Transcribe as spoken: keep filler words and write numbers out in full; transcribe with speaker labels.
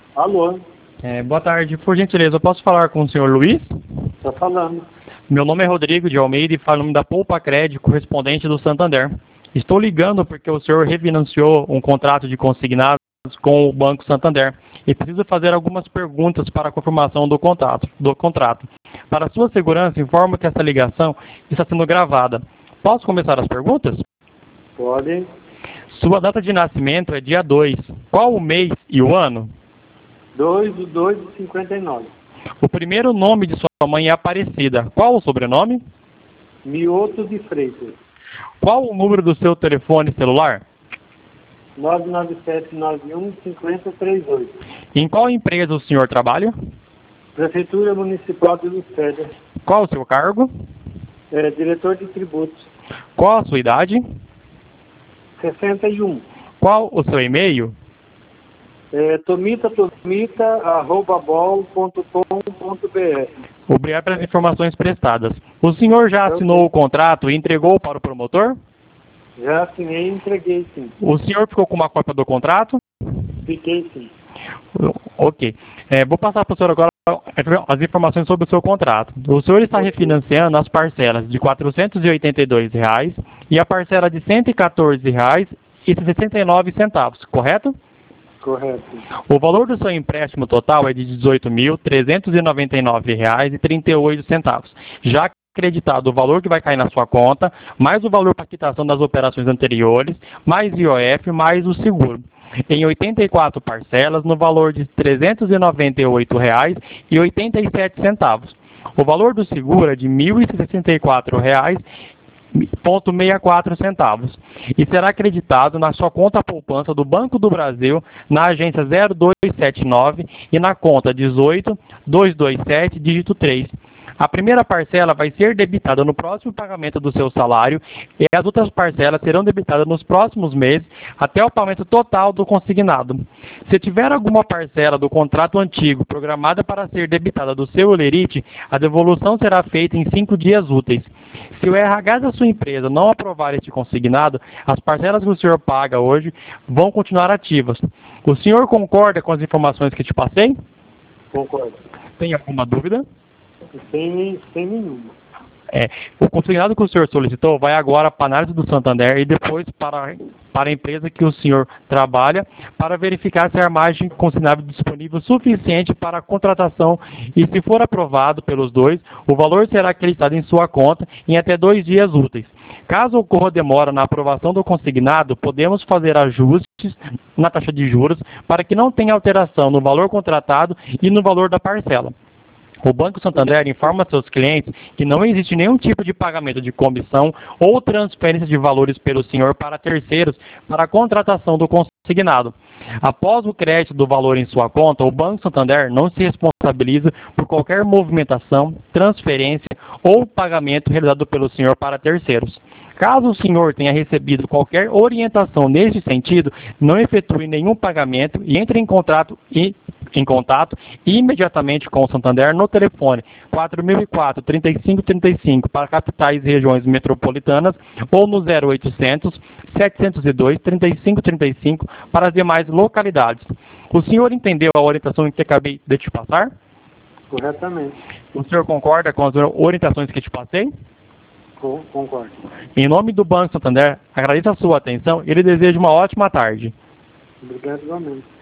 Speaker 1: Alô,
Speaker 2: É, boa tarde, por gentileza, eu posso falar com o senhor Luiz?
Speaker 1: tá falando.
Speaker 2: Meu nome é Rodrigo de Almeida e falo em nome da Poupa Crédito, correspondente do Santander. Estou ligando porque o senhor refinanciou um contrato de consignados com o Banco Santander e preciso fazer algumas perguntas para a confirmação do contrato. Do contrato. Para sua segurança, informo que essa ligação está sendo gravada. Posso começar as perguntas?
Speaker 1: Pode.
Speaker 2: Sua data de nascimento é dia dois. Qual o mês e o ano?
Speaker 1: dois do dois de cinquenta e nove.
Speaker 2: O primeiro nome de sua mãe é Aparecida. Qual o sobrenome?
Speaker 1: Mioto de Freitas.
Speaker 2: Qual o número do seu telefone celular?
Speaker 1: nove nove sete nove um cinco zero três oito.
Speaker 2: Em qual empresa o senhor trabalha?
Speaker 1: Prefeitura Municipal de Lucélia.
Speaker 2: Qual o seu cargo?
Speaker 1: É, diretor de tributos.
Speaker 2: Qual a sua idade?
Speaker 1: sessenta e um.
Speaker 2: Qual o seu e-mail?
Speaker 1: É, tomita tomita arroba bol ponto com ponto br.
Speaker 2: Obrigado pelas informações prestadas. O senhor já assinou o contrato e entregou para o promotor?
Speaker 1: Já assinei e entreguei, sim.
Speaker 2: O senhor ficou com uma cópia do contrato?
Speaker 1: Fiquei, sim.
Speaker 2: Ok. É, vou passar para o senhor agora as informações sobre o seu contrato. O senhor está refinanciando as parcelas de quatrocentos e oitenta e dois reais e a parcela de cento e quatorze reais e sessenta e nove centavos, correto?
Speaker 1: Correto.
Speaker 2: O valor do seu empréstimo total é de dezoito mil trezentos e noventa e nove reais e trinta e oito centavos. Já acreditado o valor que vai cair na sua conta, mais o valor para quitação das operações anteriores, mais I O F, mais o seguro. Em oitenta e quatro parcelas, no valor de trezentos e noventa e oito reais e oitenta e sete centavos. O valor do seguro é de mil e sessenta e quatro reais e sessenta e quatro centavos e será acreditado na sua conta poupança do Banco do Brasil, na agência zero dois sete nove e na conta dezoito dois dois sete, dígito três. A primeira parcela vai ser debitada no próximo pagamento do seu salário e as outras parcelas serão debitadas nos próximos meses até o pagamento total do consignado. Se tiver alguma parcela do contrato antigo programada para ser debitada do seu holerite, a devolução será feita em cinco dias úteis. Se o R H da sua empresa não aprovar este consignado, as parcelas que o senhor paga hoje vão continuar ativas. O senhor concorda com as informações que te passei?
Speaker 1: Concordo.
Speaker 2: Tem alguma dúvida?
Speaker 1: Sem, sem nenhuma.
Speaker 2: É, o consignado que o senhor solicitou vai agora para a análise do Santander e depois para, para a empresa que o senhor trabalha para verificar se a margem consignável disponível suficiente para a contratação e, se for aprovado pelos dois, o valor será acreditado em sua conta em até dois dias úteis. Caso ocorra demora na aprovação do consignado, podemos fazer ajustes na taxa de juros para que não tenha alteração no valor contratado e no valor da parcela. O Banco Santander informa seus clientes que não existe nenhum tipo de pagamento de comissão ou transferência de valores pelo senhor para terceiros para a contratação do consignado. Após o crédito do valor em sua conta, o Banco Santander não se responsabiliza por qualquer movimentação, transferência ou pagamento realizado pelo senhor para terceiros. Caso o senhor tenha recebido qualquer orientação neste sentido, não efetue nenhum pagamento e entre em contato, e, em contato imediatamente com o Santander no telefone quatro mil e quatro, trinta e cinco trinta e cinco para capitais e regiões metropolitanas ou no zero oitocentos, setecentos e dois, trinta e cinco trinta e cinco para as demais localidades. O senhor entendeu a orientação que acabei de te passar?
Speaker 1: Corretamente.
Speaker 2: O senhor concorda com as orientações que te passei?
Speaker 1: Concordo.
Speaker 2: Em nome do Banco Santander, agradeço a sua atenção e lhe desejo uma ótima tarde.
Speaker 1: Obrigado igualmente.